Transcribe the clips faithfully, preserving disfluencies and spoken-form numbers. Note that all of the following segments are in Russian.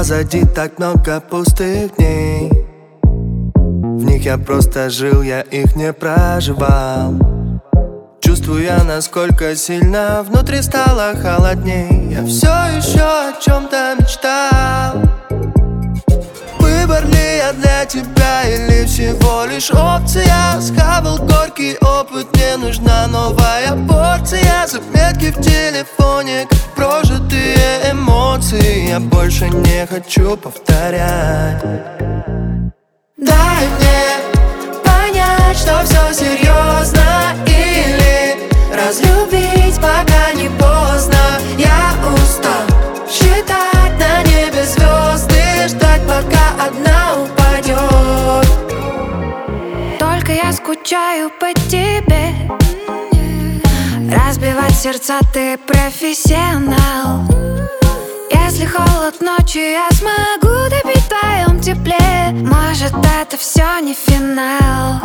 Позади так много пустых дней. В них я просто жил, я их не проживал. Чувствуя, насколько сильно внутри стало холодней. Я все еще о чем-то мечтал. Выбор ли я для тебя или всего лишь опция? Схавал горький опыт, мне нужна новая порция. Заметки в телефоне, как прожитые эмоции. Я больше не хочу повторять. Дай мне понять, что все серьезно, или разлюбить, пока не поздно. Я устал считать на небе звезды, ждать, пока одна упадет. Только я скучаю по тебе. Разбивать сердца ты профессионал. Если холод ночью, я смогу топить в твоем тепле. Может, это все не финал.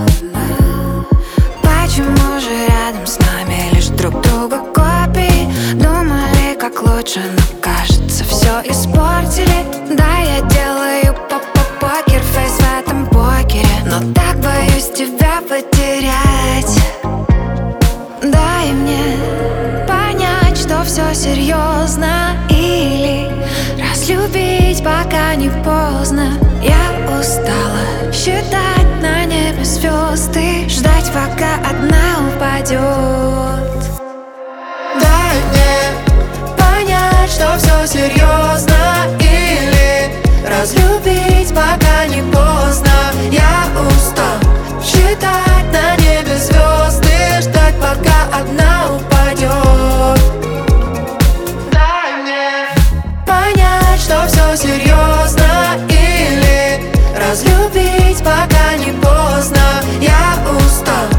Почему же рядом с нами лишь друг друга копии? Думали, как лучше, но кажется, все испортили. Да, я делаю по-по-покер-фейс в этом покере, но так боюсь тебя потерять. Дай мне понять, что все серьезно, или разлюбить, пока не поздно. Я устала считать на небе звезды, ждать, пока одна упадет. Дай мне понять, что все серьезно, или разлюбить, пока не поздно. Я устал считать на небе звезды, ждать, пока одна упадет. Дай мне понять, что все серьезно, или разлюбить, пока не поздно. Я устал